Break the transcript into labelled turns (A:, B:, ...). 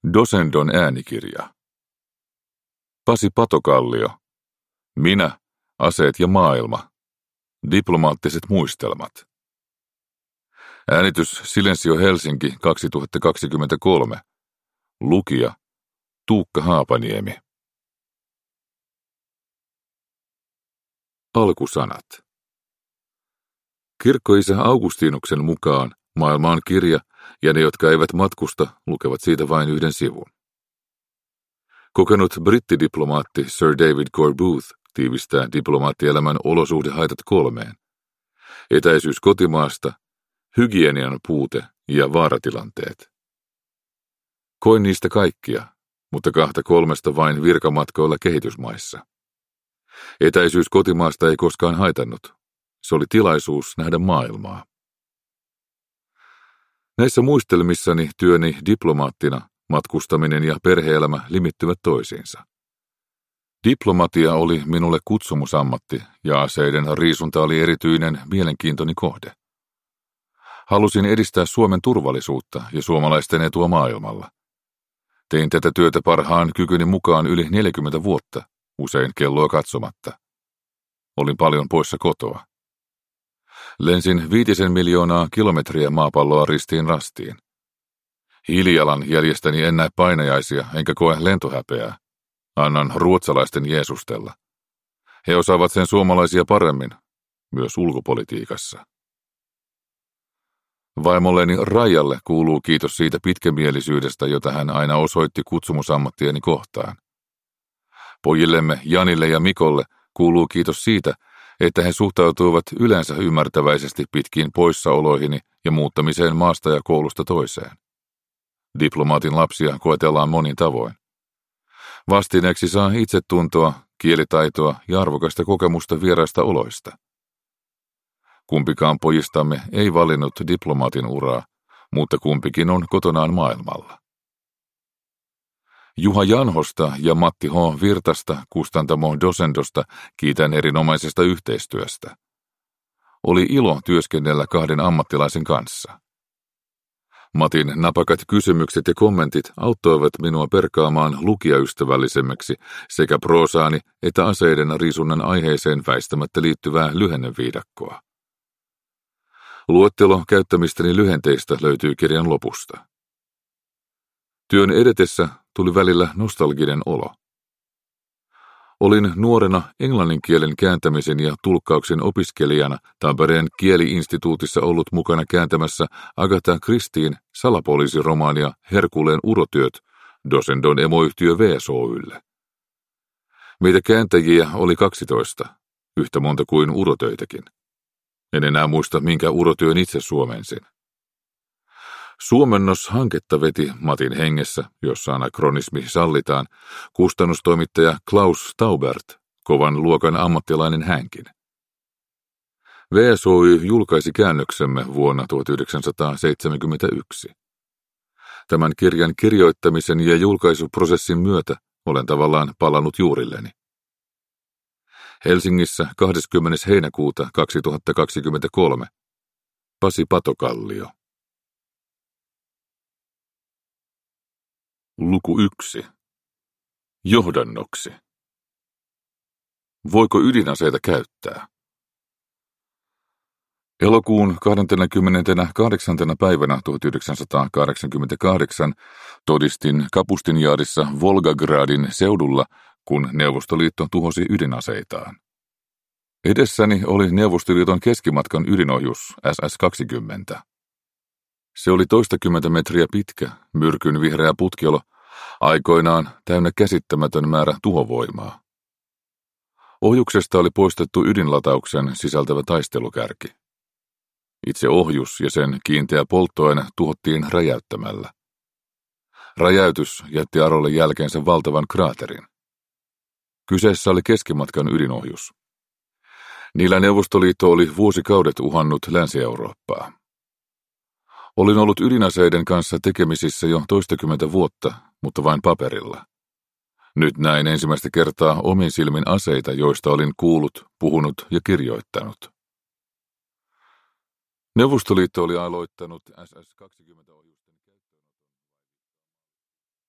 A: Dosendon äänikirja. Pasi Patokallio. Minä, aseet ja maailma. Diplomaattiset muistelmat. Äänitys Silensio Helsinki 2023. Lukija Tuukka Haapaniemi. Alkusanat. Kirkkoisä Augustinuksen mukaan maailma on kirja, ja ne, jotka eivät matkusta, lukevat siitä vain yhden sivun. Kokenut brittidiplomaatti Sir David Cornbooth tiivistää diplomaattielämän olosuhdehaitat 3. Etäisyys kotimaasta, hygienian puute ja vaaratilanteet. Koin niistä kaikkia, mutta 2-3 vain virkamatkoilla kehitysmaissa. Etäisyys kotimaasta ei koskaan haitannut. Se oli tilaisuus nähdä maailmaa. Näissä muistelmissani työni diplomaattina, matkustaminen ja perhe-elämä limittyvät toisiinsa. Diplomatia oli minulle kutsumusammatti ja aseiden riisunta oli erityinen mielenkiintoni kohde. Halusin edistää Suomen turvallisuutta ja suomalaisten etua maailmalla. Tein tätä työtä parhaan kykyni mukaan yli 40 vuotta, usein kelloa katsomatta. Olin paljon poissa kotoa. Lensin 5 miljoonaa kilometriä maapalloa ristiin rastiin. Hiilijalan jäljestäni en näe painajaisia enkä koe lentohäpeää. Annan ruotsalaisten jeesustella. He osaavat sen suomalaisia paremmin, myös ulkopolitiikassa. Vaimolleni Raijalle kuuluu kiitos siitä pitkämielisyydestä, jota hän aina osoitti kutsumusammattieni kohtaan. Pojillemme Janille ja Mikolle kuuluu kiitos siitä, että he suhtautuivat yleensä ymmärtäväisesti pitkiin poissaoloihini ja muuttamiseen maasta ja koulusta toiseen. Diplomaatin lapsia koetellaan monin tavoin. Vastineeksi saa itsetuntoa, kielitaitoa ja arvokasta kokemusta vieraista oloista. Kumpikaan pojistamme ei valinnut diplomaatin uraa, mutta kumpikin on kotonaan maailmalla. Juha Janhosta ja Matti H. Virtasta kustantamo Dosendosta kiitän erinomaisesta yhteistyöstä. Oli ilo työskennellä 2 ammattilaisen kanssa. Matin napakat kysymykset ja kommentit auttoivat minua perkaamaan lukijaystävällisemmäksi sekä proosaani että aseiden riisunnan aiheeseen väistämättä liittyvää lyhenneviidakkoa. Luettelo käyttämistäni lyhenteistä löytyy kirjan lopusta. Työn edetessä tuli välillä nostalginen olo. Olin nuorena englannin kielen kääntämisen ja tulkkauksen opiskelijana Tampereen kieli-instituutissa ollut mukana kääntämässä Agatha Christien salapoliisiromaania Herkuleen urotyöt Dosendon emoyhtiö VSOYlle. Meitä kääntäjiä oli 12, yhtä monta kuin urotöitäkin. En enää muista, minkä urotyön itse suomensin. Suomennoshanketta veti Matin hengessä, jossa anakronismi sallitaan, kustannustoimittaja Klaus Taubert, kovan luokan ammattilainen hänkin. VSOY julkaisi käännöksemme vuonna 1971. Tämän kirjan kirjoittamisen ja julkaisuprosessin myötä olen tavallaan palannut juurilleni. Helsingissä 20. heinäkuuta 2023. Pasi Patokallio. Luku 1. Johdannoksi. Voiko ydinaseita käyttää? Elokuun 28. päivänä 1988 todistin Kapustinjaadissa Volgagradin seudulla, kun Neuvostoliitto tuhosi ydinaseitaan. Edessäni oli Neuvostoliiton keskimatkan ydinohjus SS-20. Se oli toistakymmentä metriä pitkä, myrkyn vihreä putkelo, aikoinaan täynnä käsittämätön määrä tuhovoimaa. Ohjuksesta oli poistettu ydinlatauksen sisältävä taistelukärki. Itse ohjus ja sen kiinteä polttoaine tuhottiin räjäyttämällä. Räjäytys jätti Arolle jälkeensä valtavan kraaterin. Kyseessä oli keskimatkan ydinohjus. Niillä Neuvostoliitto oli vuosikaudet uhannut Länsi-Eurooppaa. Olin ollut ydinaseiden kanssa tekemisissä jo toistakymmentä vuotta, mutta vain paperilla. Nyt näin ensimmäistä kertaa omin silmin aseita, joista olin kuullut, puhunut ja kirjoittanut. Neuvostoliitto oli aloittanut SS-20